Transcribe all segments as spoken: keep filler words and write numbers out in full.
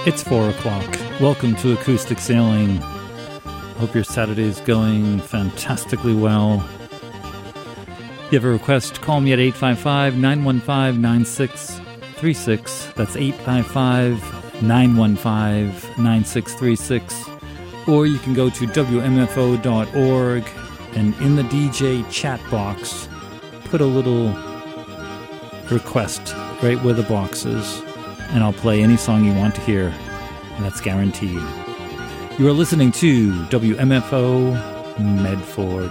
It's four o'clock. Welcome to Acoustic Sailing. Hope your Saturday is going fantastically well. If you have a request, call me at eight five five, nine one five, nine six three six. That's eight five five, nine one five, nine six three six. Or you can go to W M F O dot org and in the D J chat box, put a little request right where the box is, and I'll play any song you want to hear, and that's guaranteed. You are listening to W M F O Medford.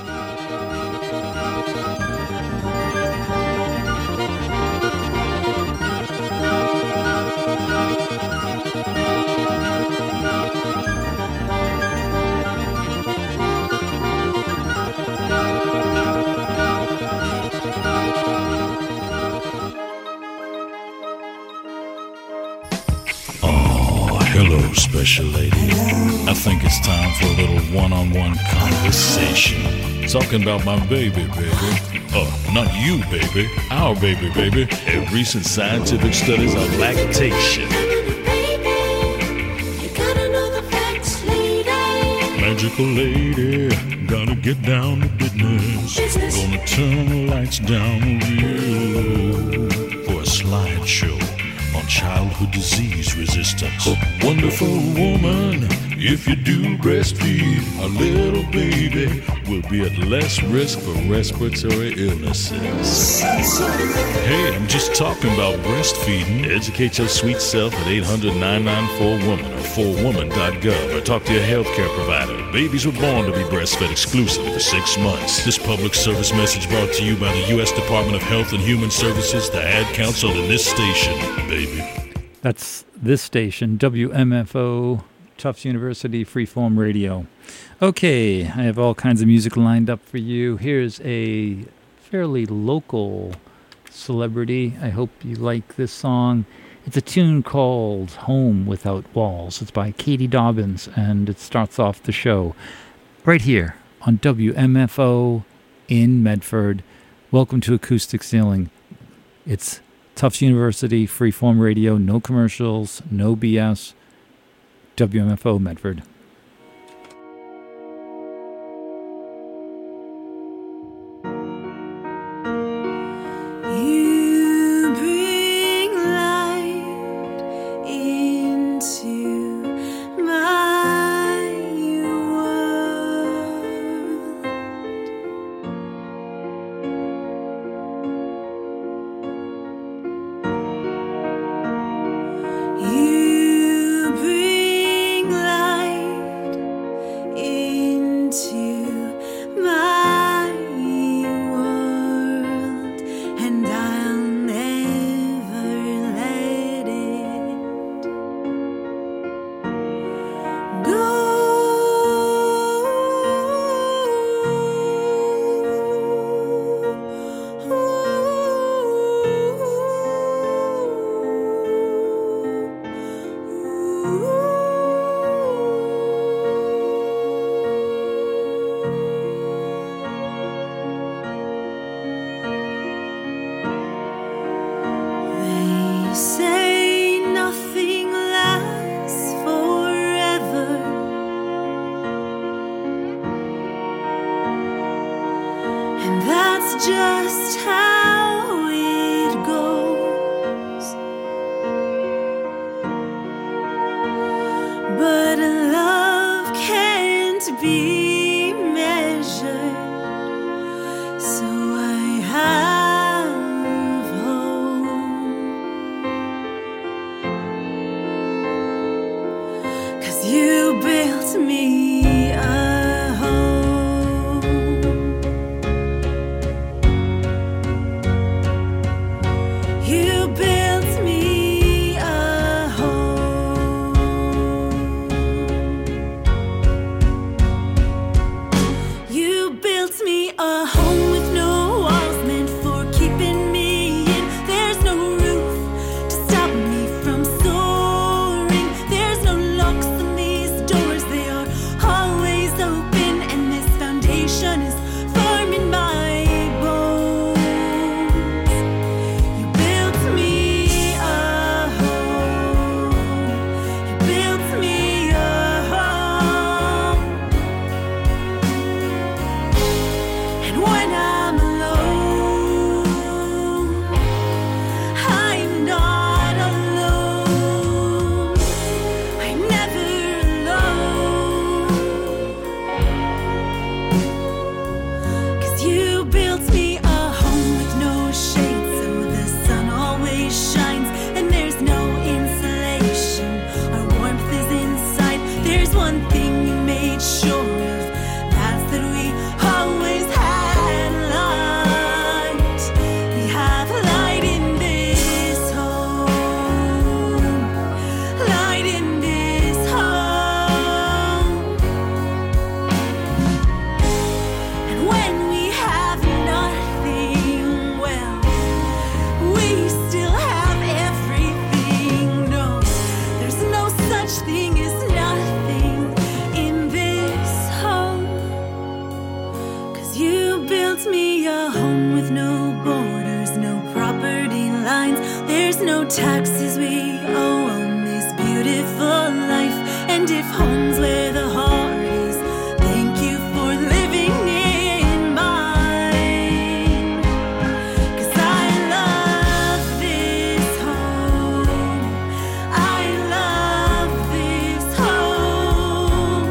Special lady, I think it's time for a little one-on-one conversation. Talking about my baby, baby. Oh, not you, baby. Our baby, baby. And recent scientific studies on lactation. Baby, you gotta know the facts, lady. Magical lady, gotta get down to business. business. Gonna turn the lights down real low for a slideshow on childhood disease resistance. Wonderful woman, if you do breastfeed, a little baby will be at less risk for respiratory illnesses. Hey, I'm just talking about breastfeeding. Educate your sweet self at eight hundred, nine nine four, woman or four woman dot gov or talk to your healthcare provider. Babies were born to be breastfed exclusively for six months. This public service message brought to you by the U S Department of Health and Human Services, the Ad Council, and this station, baby. That's this station, W M F O, Tufts University Freeform Radio. Okay, I have all kinds of music lined up for you. Here's a fairly local celebrity. I hope you like this song. It's a tune called Home Without Walls. It's by Katie Dobbins, and it starts off the show right here on W M F O in Medford. Welcome to Acoustic Sailing. It's Tufts University, Freeform Radio, no commercials, no B S, W M F O Medford. You bring light into my world. You bring light into my world, and I'll never let it go. They say nothing lasts forever, and that's just how it goes. But love can't be measured, so I have hope. 'Cause you built me a home. You built me a home. no borders, no property lines. There's no taxes we owe on this beautiful life. And if home's where the heart is, thank you for living in mine. 'Cause I love this home. I love this home.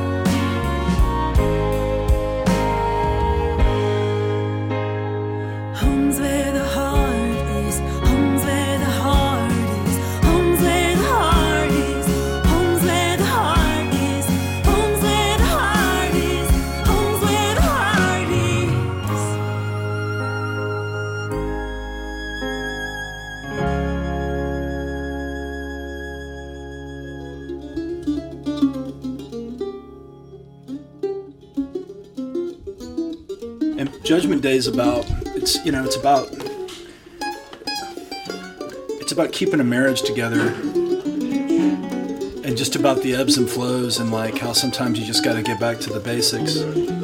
Home's where the heart is. Home's where the heart is. Home's where the heart is. Home's where the heart is. Home's where the heart is. Home's where the heart is. And Judgment Day is about, it's, you know, it's about, it's about keeping a marriage together and just about the ebbs and flows and like how sometimes you just got to get back to the basics.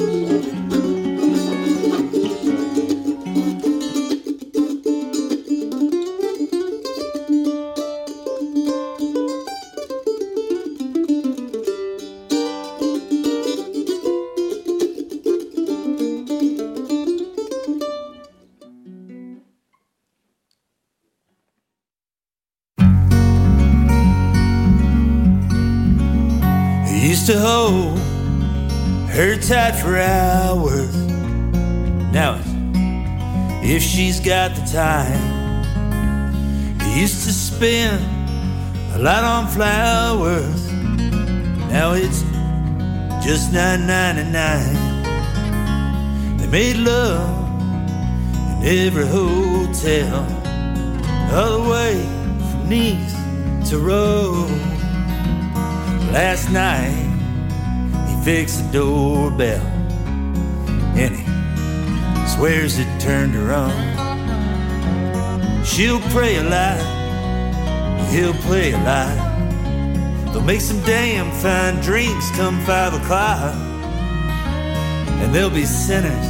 He used to hold her tight for hours. Now it's, if she's got the time. He used to spend a lot on flowers. Now it's just nine ninety-nine. They made love in every hotel, all the way from Nice to Rome. Last night, he fixed the doorbell, and he swears it turned her on. She'll pray a lot, he'll play a lot. They'll make some damn fine drinks come five o'clock, and they'll be sinners.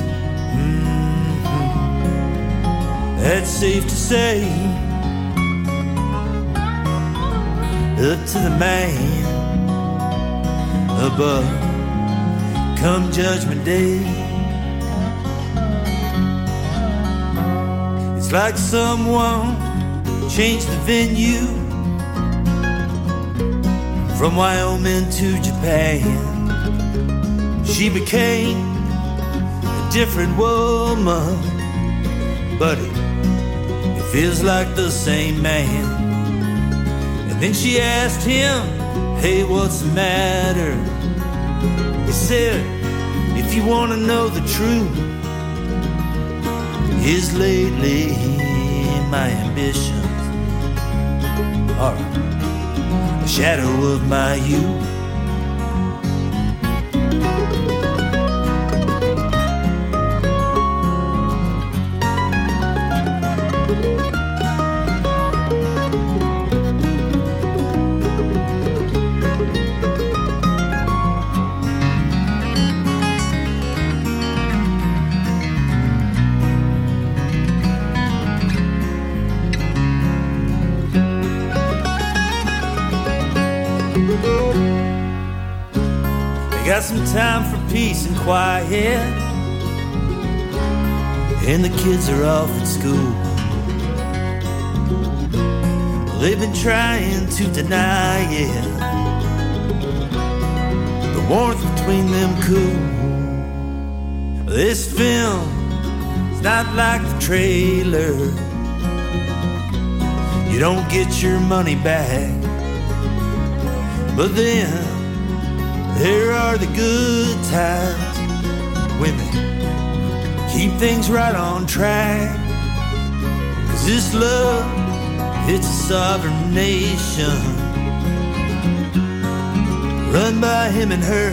Mm-hmm. That's safe to say. Up to the man above, come Judgment Day. It's like someone changed the venue from Wyoming to Japan. She became a different woman, but it, it feels like the same man. And then she asked him, hey, what's the matter? He said, if you want to know the truth, is lately my ambitions are a shadow of my youth. Got some time for peace and quiet, and the kids are off at school. Well, they've been trying to deny it, the warmth between them cool. This film is not like the trailer. You don't get your money back, but then there are the good times when they keep things right on track. 'Cause this love, it's a sovereign nation, run by him and her.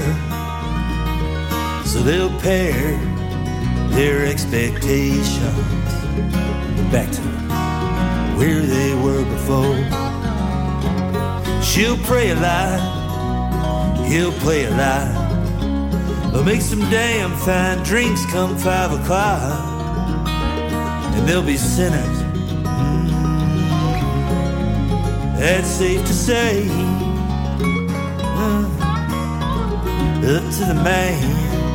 So they'll pair their expectations back to where they were before. She'll pray a lot, he'll play a lot. They'll make some damn fine drinks come five o'clock, and there'll be sinners. That's safe to say. Uh, up to the man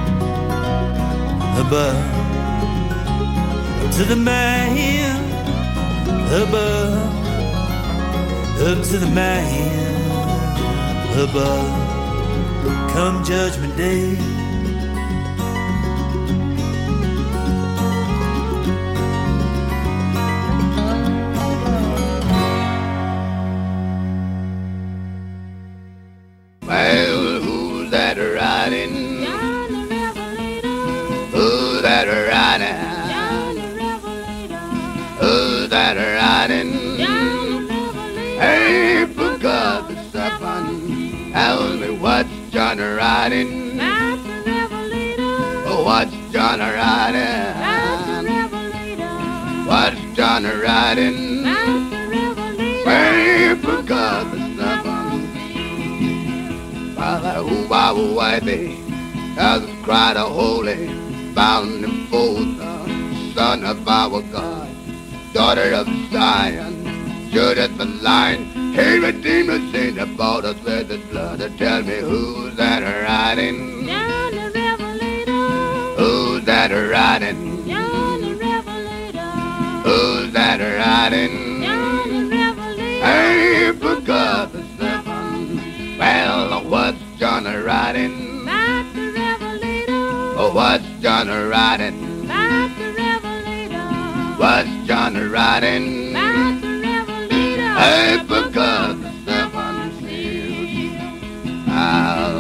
above. Up to the man above. Up to the man above. Come Judgment Day. Well, who's that riding? John the Revelator. Who's that riding? John the Revelator. Who's that riding? John the Revelator. Hey, for God, the seven. Tell me what's John riding? That's the Revelator. Oh, what's John That's the riding? Revelator. What's John riding? That's the Revelator. Hey, for God, the seven. While who I will wipe it, as a cry to holy, bound and fold, the son of our God, daughter of Zion, Judith the Lion, he redeemed us in the bought us with his blood. Tell me who's that riding? John the Revelator. Who's that riding? John the Revelator. Who's that riding? John the Revelator. Hey, for God the seven. Well, what's John riding? That's the Revelator. Oh, what's John riding? That's the Revelator. What's John riding? That's the Revelator. Hey, for God the seven seals. I'll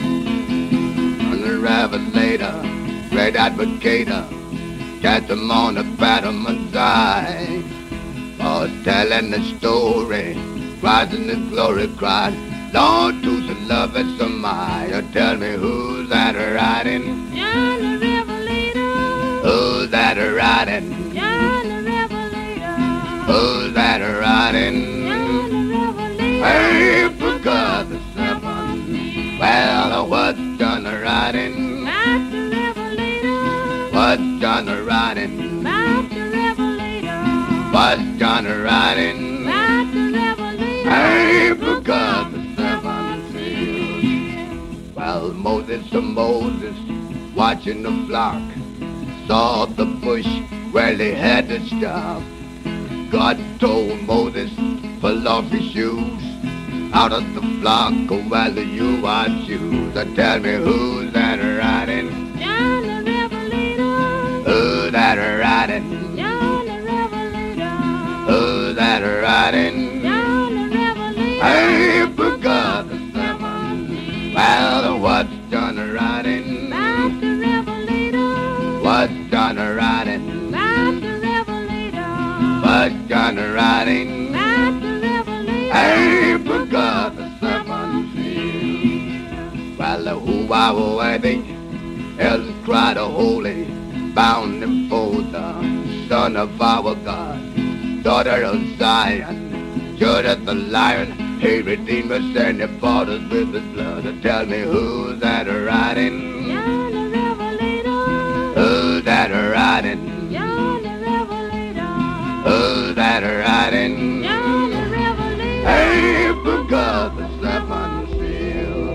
on the Revelator, great advocator, catch him on the battlement's eye. Oh, telling the story, rising the glory cried. Lord, to the love and some I. Tell me who's that riding? John the Revelator. Who's that riding? John the Revelator. Who's that riding? John the Revelator. Hey, for God the seven. Well, what's John riding? That's the Revelator. What's John riding? That's the Revelator. What's John riding? That's the Revelator. Hey, for God the seven seals. Well, Moses to Moses, watching the flock, saw the bush where they had to stop. God told Moses, pull off your shoes, out of the flock, go whether you are shoes. Tell me who's that riding? John the Revelator. Who's that riding? John the Revelator. Who's that riding? John the Revelator. Hey, for God the seven. Well, what's John riding? That's the Revelator. What's John riding? That's the Revelator. What's John riding? That's the Revelator. Hey, for God the seven seals. Well, who I will worthy, elders cry to holy, bound and fold, the son of our God, daughter of Zion, Judith the Lion, he redeemed us and he bought us with his blood. Tell me who's that riding? John the Revelator. Who's that riding? John the Revelator. Who's that riding? John the Revelator. Hey, for God the seven seals.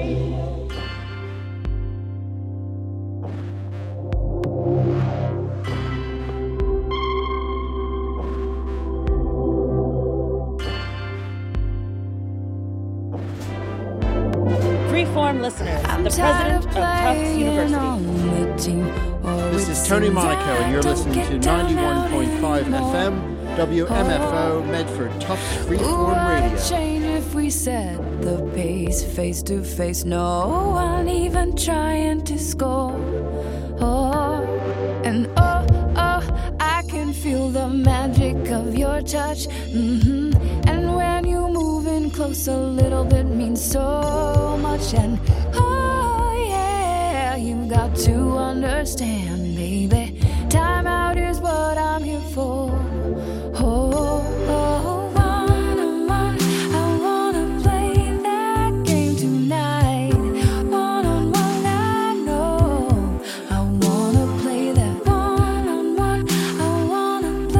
Freeform listeners, the president of Tufts University. This is Tony Monaco, and you're listening to ninety-one point five F M, W M F O, Medford Tufts Freeform Radio. Change if we set the pace face to face. No one even trying to score. Oh, and oh, oh, I can feel the magic of your touch. Mm-hmm. And when you move in close, a little bit means so much. And oh yeah, you got to understand, baby. Time out is what I'm here for. Oh, oh, one on one, I wanna play that game tonight. One on one, I know I wanna play that. One on one, I wanna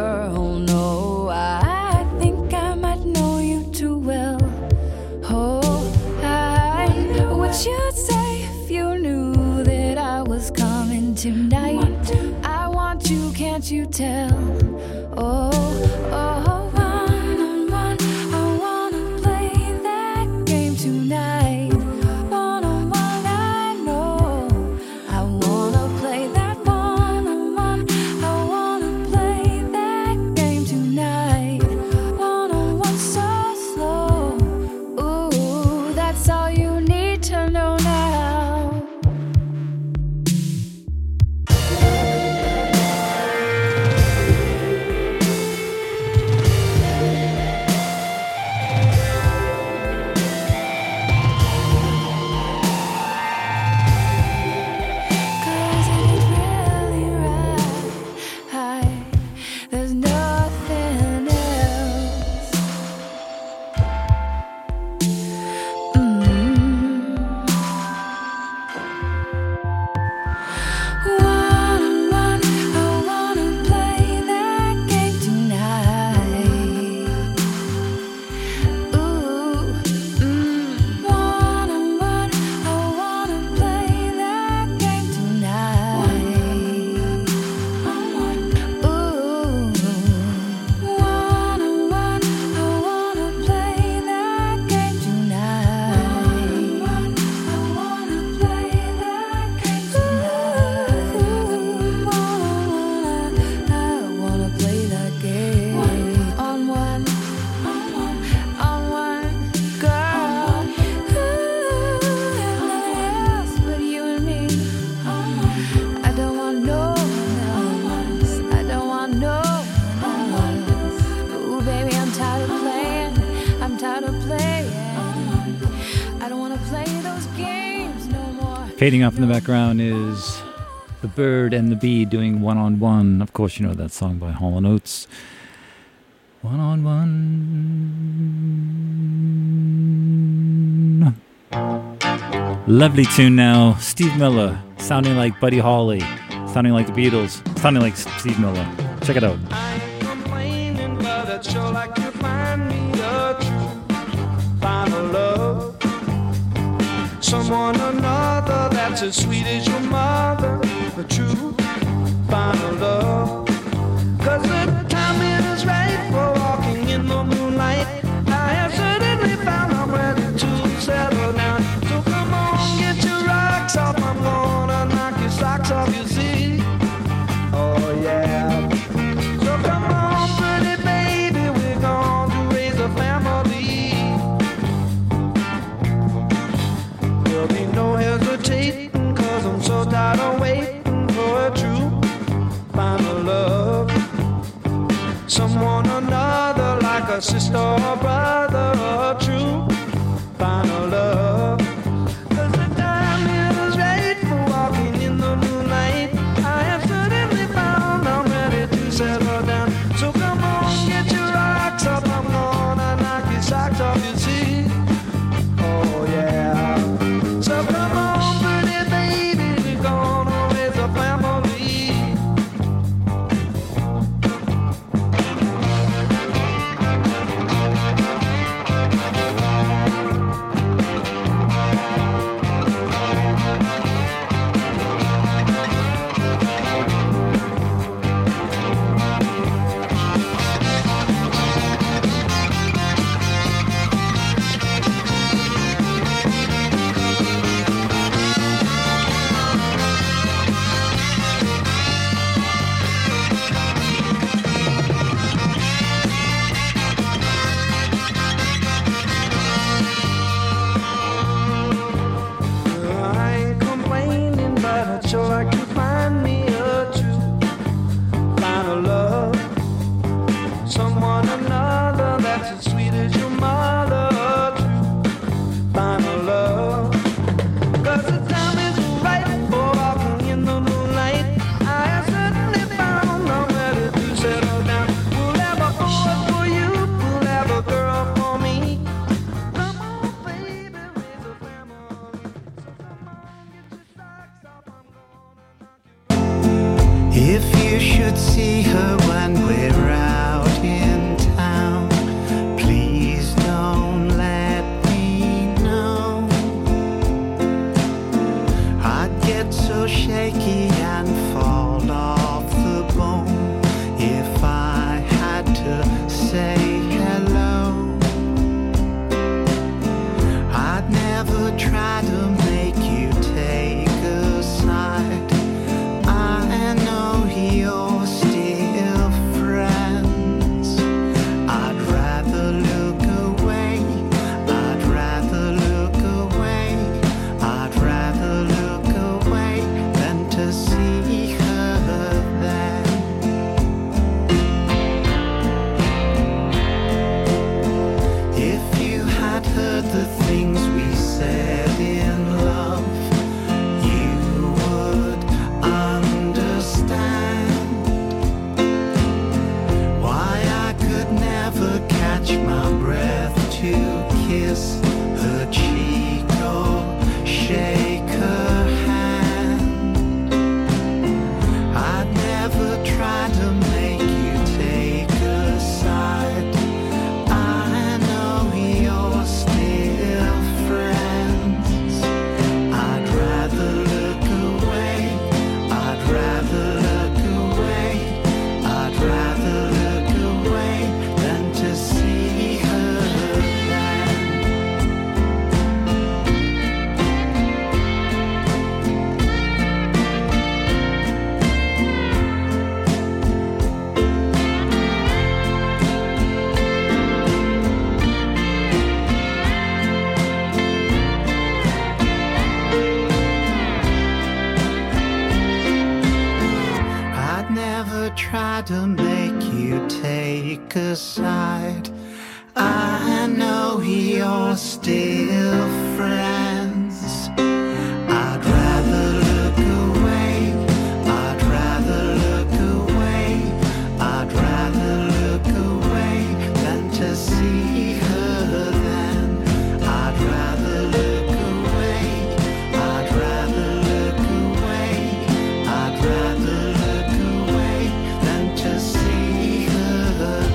girl. No, I think I might know you too well. Oh, I what you'd say if you knew that I was coming tonight. I want you, can't you tell? Oh, oh, one on one, I wanna play that game tonight. One on one, I know I wanna play that one on one. I wanna play that game tonight. One on one, so slow. Ooh, that's all you need to know now. Cause it ain't really right. There's nothing else. Mm. One on one, I wanna play that game tonight. Ooh, mm. One on one, I wanna play that game tonight. Ooh, one on one, I wanna play that game tonight. I wanna play that game tonight. Ooh, one on one, I wanna play that game. On one, on one, girl. Ooh, nothing else but you and me. I don't want no one else. I don't want no one else. Ooh, baby, I'm tired of playing. I'm tired of playing. I don't want to play those games no more. Fading off in the background is the bird and the bee doing one on one. Of course, you know that song by Hall and Oates. One on one. Lovely tune now. Steve Miller, sounding like Buddy Holly, sounding like the Beatles, sounding like Steve Miller. Check it out. I ain't complaining, but I'd sure like to find me a true final love. Someone another that's as sweet as your mother. The true final love. Cause the timing is right for walking in the moonlight. I have certainly found I'm ready to settle down. So come on, get your rocks off. I'm gonna knock your socks off, you see. Oh yeah. So come on, pretty baby, we're gonna raise a family. There'll be no hesitating, cause I'm so tired of waiting for a true final love. Someone another, like a sister or brother, a true final love. Cause the time is right for walking in the moonlight. I have certainly found I'm ready to settle down. So come on, get your rocks up. I'm gonna knock your socks off, you see. Oh yeah. So come on, pretty baby, we're gonna raise a family. take a side. I know you're still friends. I'd rather look away. I'd rather look away. I'd rather look away than to see her then. I'd rather look away. I'd rather look away. I'd rather look away than to see her then.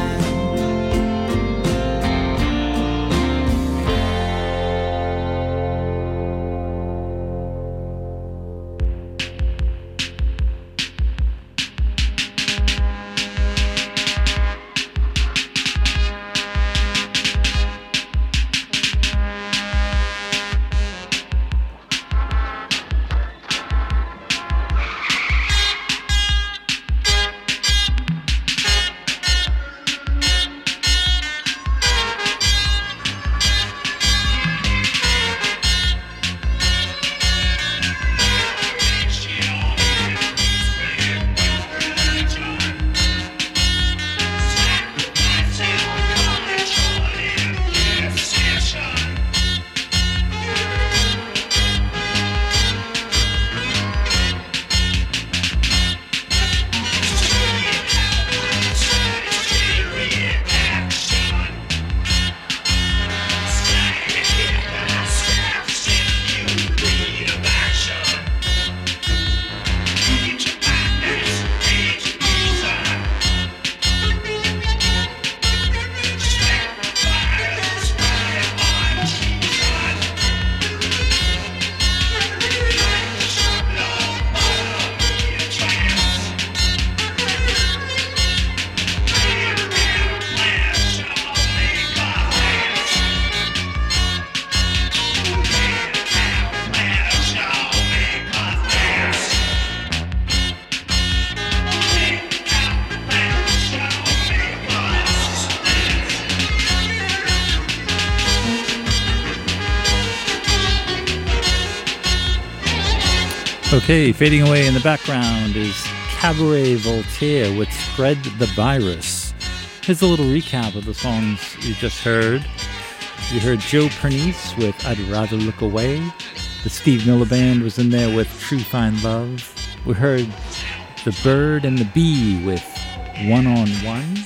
Okay, fading away in the background is Cabaret Voltaire with Spread the Virus. Here's a little recap of the songs you just heard. You heard Joe Pernice with I'd Rather Look Away. The Steve Miller Band was in there with True Fine Love. We heard The Bird and the Bee with One on One.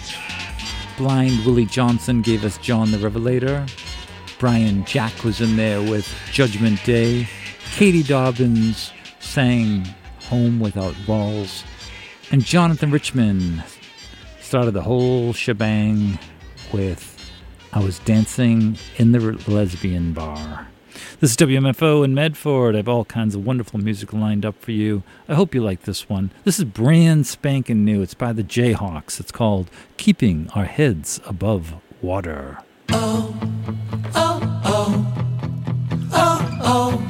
Blind Willie Johnson gave us John the Revelator. Brian Jack was in there with Judgment Day. Katie Dobbins sang Home Without Walls. And Jonathan Richman started the whole shebang with I Was Dancing in the Lesbian Bar. This is W M F O in Medford. I have all kinds of wonderful music lined up for you. I hope you like this one. This is brand spanking new. It's by the Jayhawks. It's called Keeping Our Heads Above Water. Oh, oh, oh, oh, oh.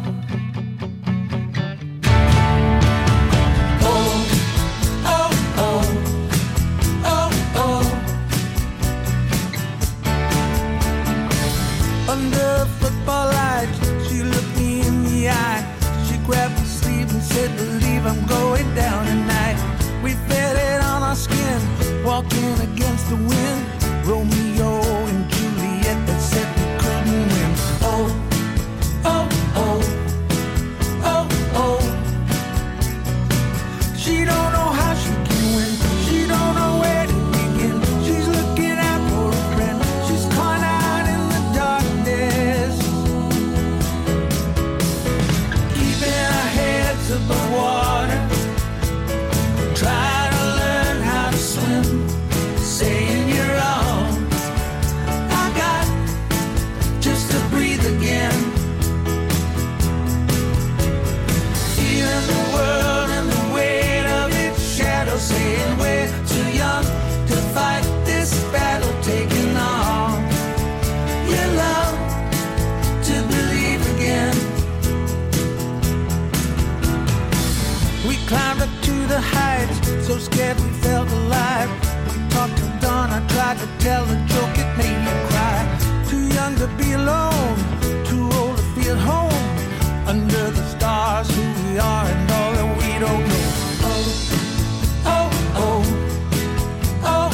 Under football lights, she looked me in the eye. She grabbed my sleeve and said, believe I'm going down tonight. We felt it on our skin, walking against the wind. Romeo and Juliet that said we couldn't win. Oh, oh, oh, oh, oh. She don't know how she can win. She don't know where to begin. She's looking out for a friend. She's caught out in the darkness, keeping our heads above water. Try to learn how to swim, saying you're all I got just to breathe again. Feeling the world and the weight of its shadow, saying we're too young to fight this battle, taking on your love to believe again. We climbed up to the heights, so scared we felt alive. We talked till dawn, I tried to tell a joke, it made me cry. Too young to be alone, too old to feel home. Under the stars, who we are and all that we don't know. Oh, oh, oh, oh,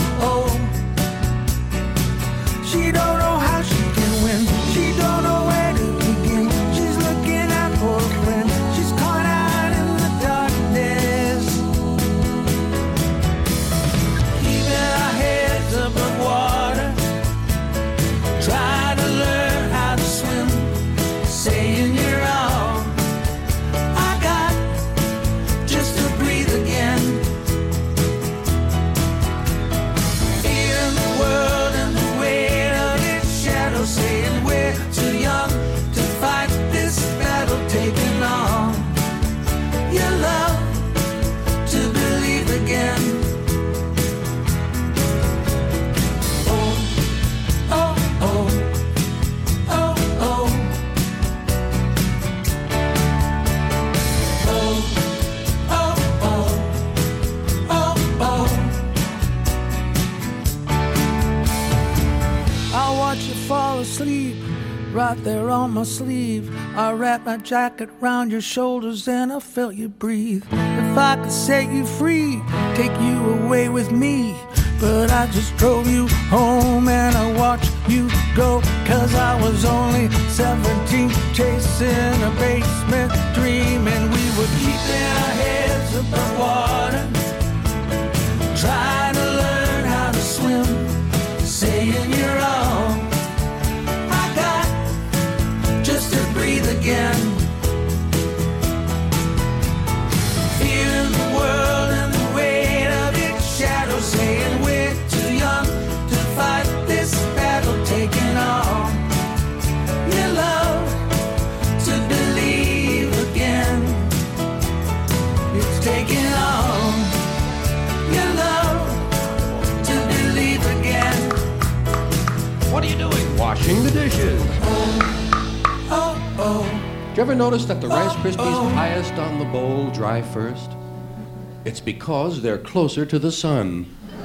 watch you fall asleep right there on my sleeve. I wrap my jacket round your shoulders and I felt you breathe. If I could set you free, take you away with me, but I just drove you home and I watched you go. Cause I was only seventeen, chasing a basement dream, and we were keeping our heads above water, trying to learn how to swim, saying you're all I got just to breathe again. Feeling the world and the weight of its shadow, saying we're too young to fight this battle, taking on your love to believe again. It's taking on your love to believe again. What are you doing? Washing the dishes. Oh, oh. Did you ever notice that the Rice Krispies highest on the bowl dry first? It's because they're closer to the sun.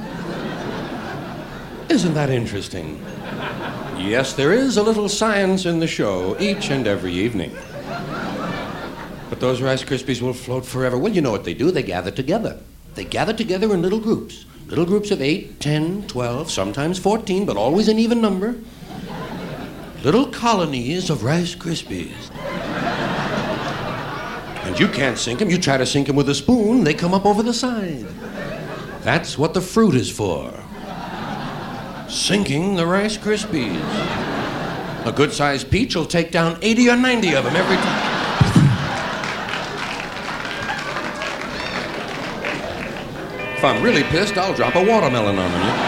Isn't that interesting? Yes, there is a little science in the show each and every evening. But those Rice Krispies will float forever. Well, you know what they do? They gather together. They gather together in little groups. Little groups of eight, ten, twelve, sometimes fourteen, but always an even number. Little colonies of Rice Krispies. And you can't sink them. You try to sink them with a spoon, they come up over the side. That's what the fruit is for. Sinking the Rice Krispies. A good-sized peach will take down eighty or ninety of them every time. If I'm really pissed, I'll drop a watermelon on them.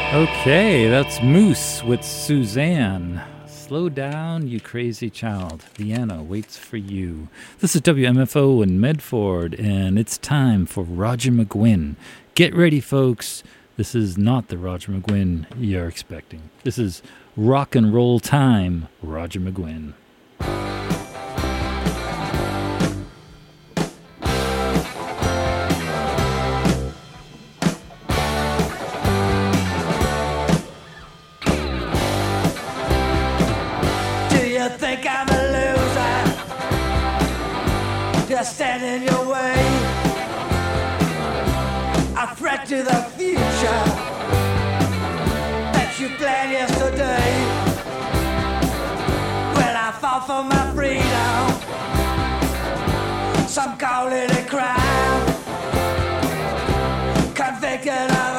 Okay, that's Moose with Suzanne. Slow down, you crazy child. Vienna waits for you. This is W M F O in Medford, and it's time for Roger McGuinn. Get ready, folks. This is not the Roger McGuinn you're expecting. This is rock and roll time, Roger McGuinn. Think I'm a loser, just stand in your way. A threat to the future that you planned yesterday. When I fought for my freedom, some call it a crime. Convicted of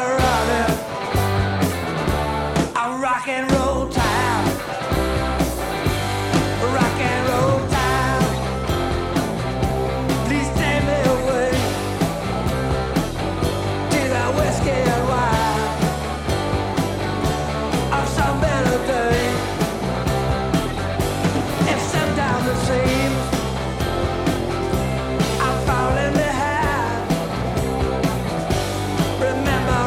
running a rock and roll time. Remember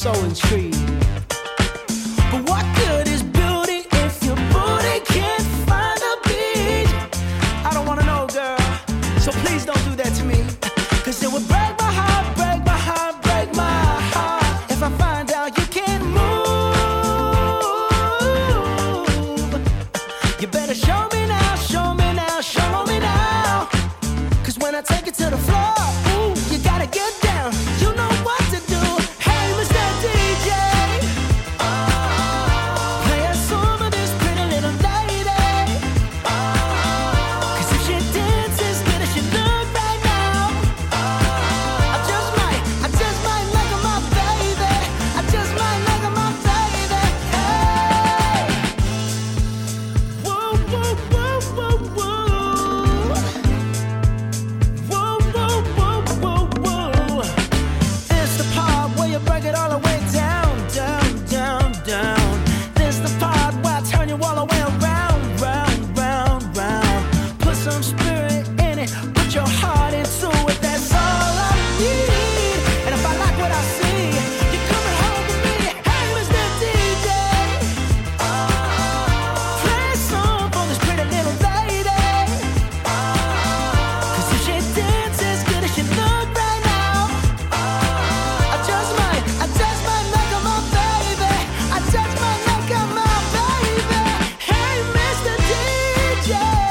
so intrigued. But what good is beauty if your booty can't find a beat? I don't wanna know, girl, so please don't do that to me. Cause it would break my heart, break my heart, break my heart if I find out you can't move. You better show me now, show me now, show me now. Cause when I take it to the floor, ooh, you gotta get down. You know what to do. Hey, Mister D J, play a song for this pretty little lady. Cause if she dances as good as she look right now, I just might, I just might make her my baby. I just might make her my baby. Hey, whoa, whoa, whoa, whoa, whoa. Whoa, whoa, whoa, whoa, whoa. It's the part where you break it all the way down, down, down, down. This the part where I turn you all the way around, round, round, round. Put some spirit in it, put your heart into it. That's all I need. And if I like what I see, you're coming home with me. Hey, Mister D J, play a song for this pretty little lady. Cause if she dances as good as she look right now, I just might, I just might make her my baby. I just might make her my baby. Hey, Mister D J,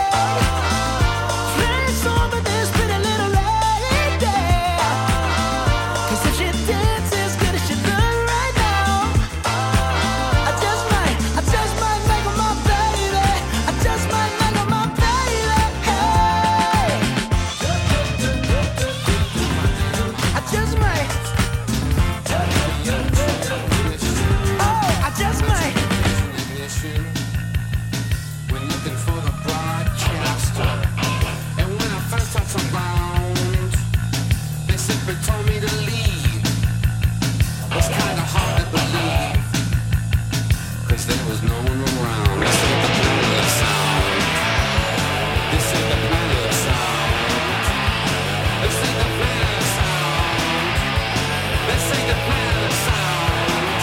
play a song for this pretty little lady. Cause if she dances as good as she look right now, I just might, I just might make her my baby. I just might make her my baby. Hey, I just might. Oh, I just might. When looking for the broadcaster, and when I first touched around, they simply told me to leave. It's kinda hard to believe, cause there was no one around. This ain't the planet of sound. This ain't the planet of sound. This ain't the planet of sound. This ain't the planet of sound.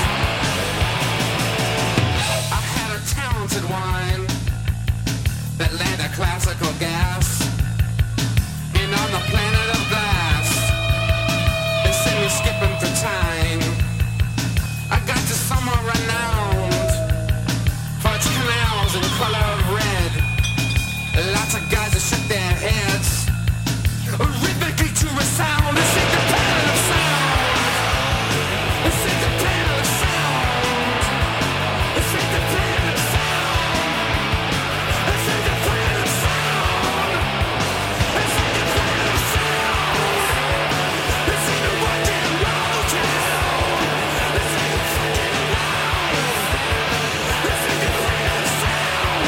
I had a talented wine that led a classical gas. And on the planet of glass, they say we're skipping through time. I got to somewhere renowned for its canals in color of red. Lots of guys that shook their heads rhythmically to a sound. This ain't the planet of sound. This ain't the planet of sound. This ain't the planet of sound. This ain't the planet of sound. This ain't the planet of sound. This ain't the rock and roll town. This ain't the fucking around. This ain't the planet of sound.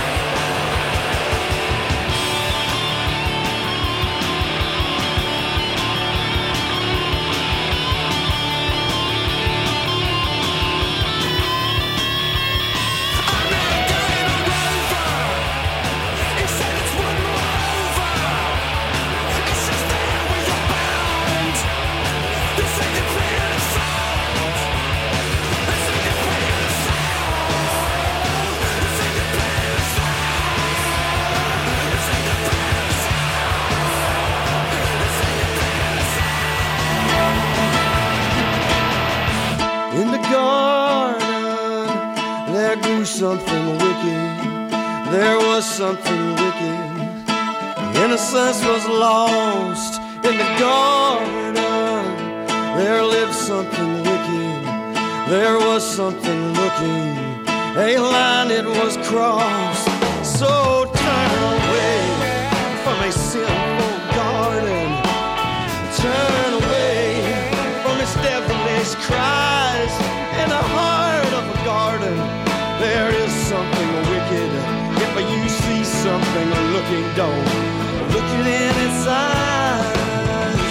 In the garden, there grew something wicked. There was something wicked. Innocence was lost in the garden. There lived something wicked. There was something looking. A line it was crossed. So turn away from a sinful garden. Turn away from its devilish cries. In the heart of a garden, there is something wicked. If you see something looking, don't look it in its eyes.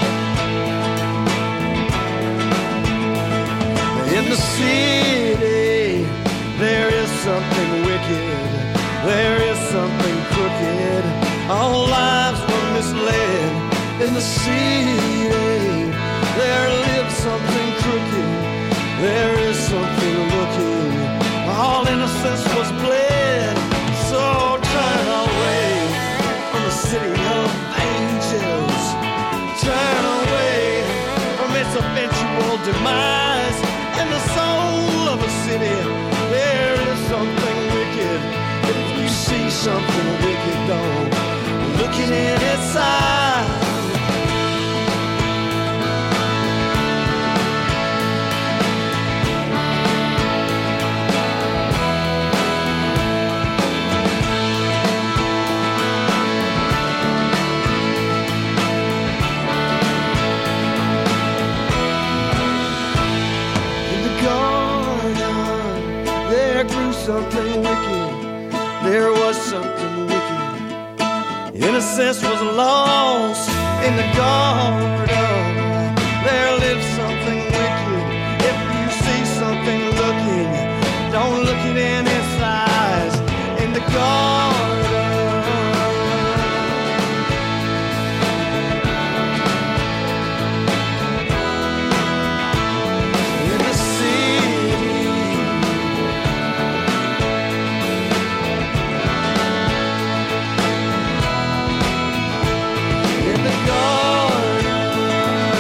In the city, there is something wicked. There is something crooked. All lives were misled. In the city, there lives something crooked. eventual demise. In the soul of a city, there is something wicked. If you see something wicked, don't looking in its eyes. Something wicked, there was something wicked. Innocence was lost in the garden. There lived something wicked. If you see something looking, don't look it in its eyes. In the garden, in the city. In the garden.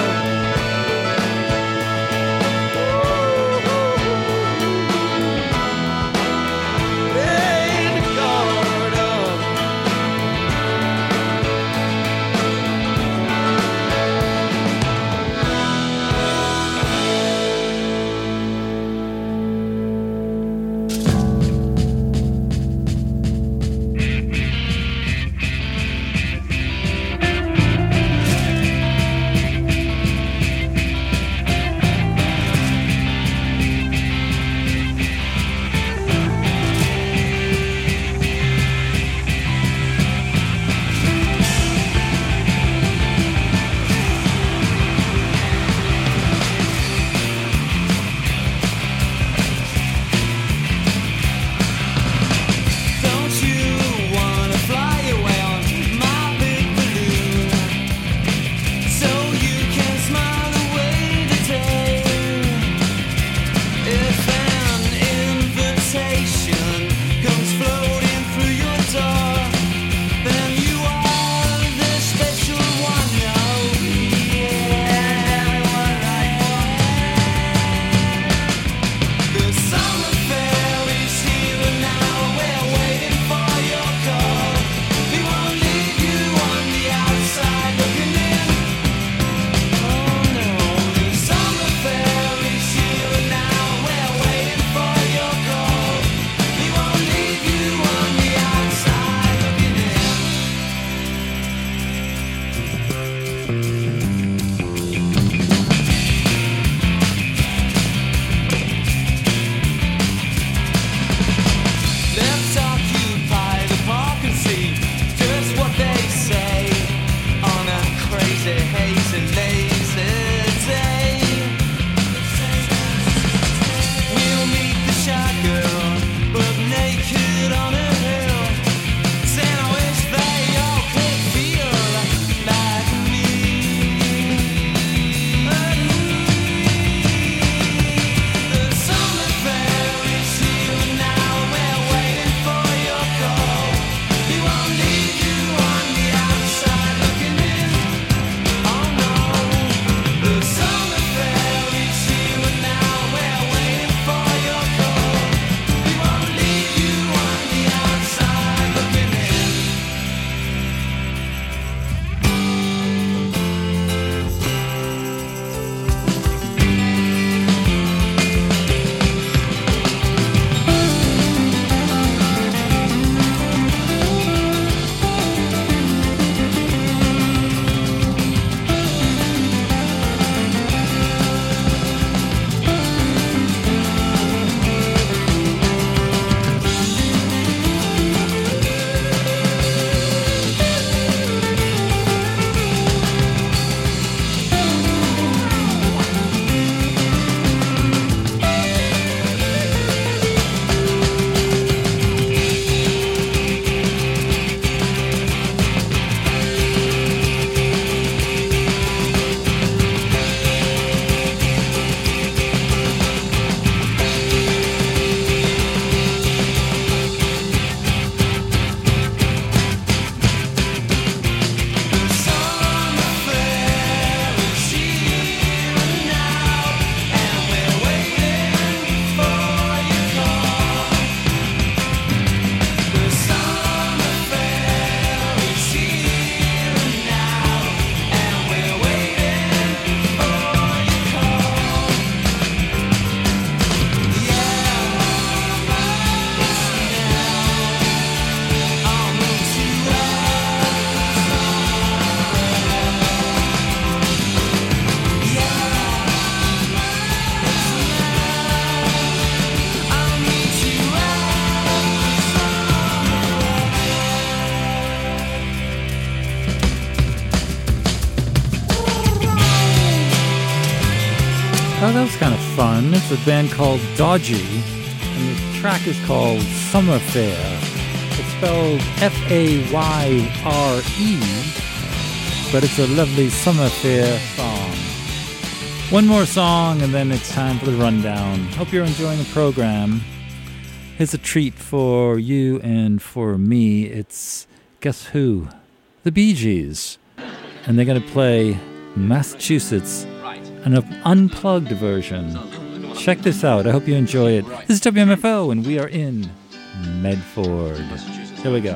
was kind of fun. It's a band called Dodgy, and the track is called Summer Fair. It's spelled F A Y R E, but it's a lovely Summer Fair song. One more song, and then it's time for the rundown. Hope you're enjoying the program. Here's a treat for you and for me. It's, guess who? The Bee Gees. And they're going to play Massachusetts, an unplugged version. Check this out. I hope you enjoy it. This is W M F O, and we are in Medford. Here we go.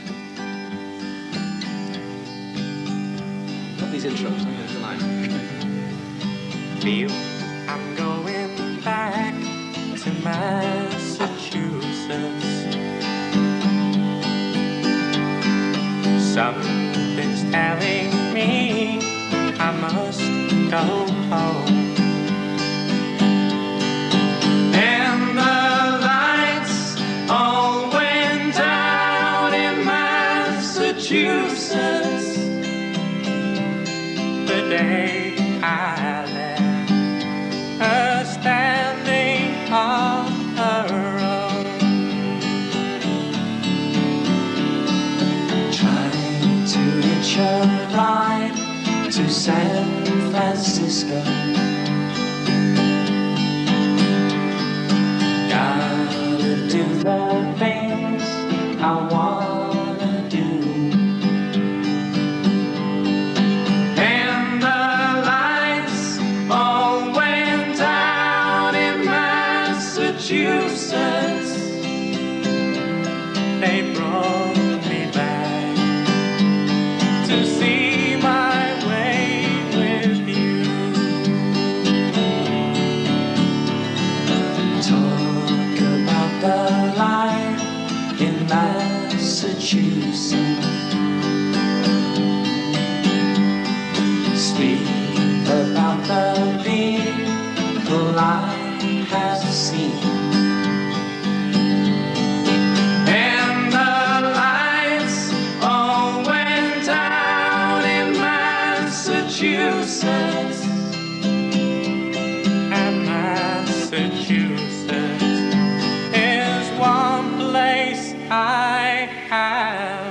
Love these intros. It's a line. Feel I'm going back to Massachusetts. Something's telling me I must go home. And the lights all went out in Massachusetts the day I left her standing on her own, trying to hitch a ride to San Francisco. Gotta do the things I wanna do. And the lights all went out in Massachusetts. They brought me back to see my way with you. Talk about the life in Massachusetts. Speak about the people I have seen. And the lights all went out in Massachusetts. And Massachusetts is one place I have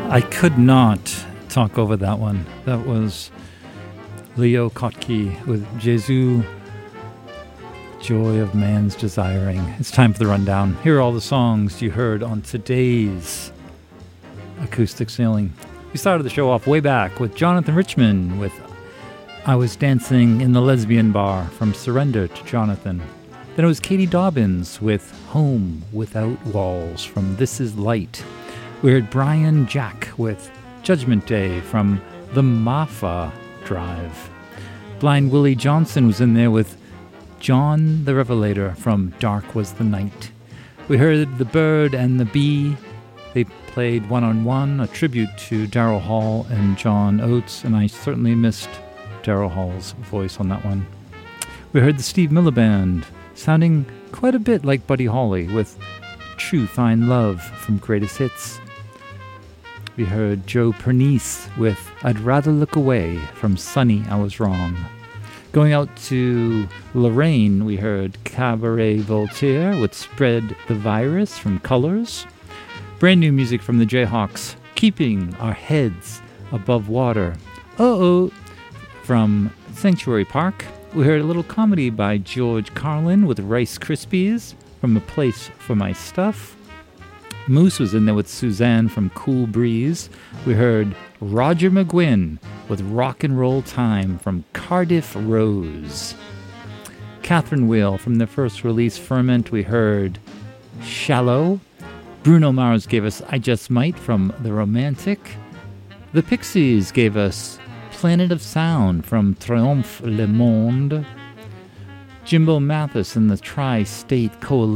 I could not talk over that one. That was Leo Kottke with Jesu, Joy of Man's Desiring. It's time for the rundown. Here are all the songs you heard on today's Acoustic Sailing. We started the show off way back with Jonathan Richman with I Was Dancing in the Lesbian Bar from Surrender to Jonathan. Then it was Katie Dobbins with Home Without Walls from This Is Light. We heard Brian Jack with Judgment Day from the Mafa Drive. Blind Willie Johnson was in there with John the Revelator from Dark Was the Night. We heard The Bird and the Bee. They played One on One, a tribute to Daryl Hall and John Oates, and I certainly missed Daryl Hall's voice on that one. We heard the Steve Miller Band, sounding quite a bit like Buddy Holly with True Fine Love from Greatest Hits. We heard Joe Pernice with I'd Rather Look Away from Sunny I Was Wrong. Going out to Lorraine, we heard Cabaret Voltaire with Spread the Virus from Colors. Brand new music from the Jayhawks, Keeping Our Heads Above Water. Uh-oh, from Sanctuary Park. We heard a little comedy by George Carlin with Rice Krispies from A Place for My Stuff. Moose was in there with Suzanne from Cool Breeze. We heard Roger McGuinn with Rock and Roll Time from Cardiff Rose. Catherine Wheel from their first release, Ferment, we heard Shallow. Bruno Mars gave us I Just Might from The Romantic. The Pixies gave us Planet of Sound from Triomphe Le Monde. Jimbo Mathis and the Tri-State Coalition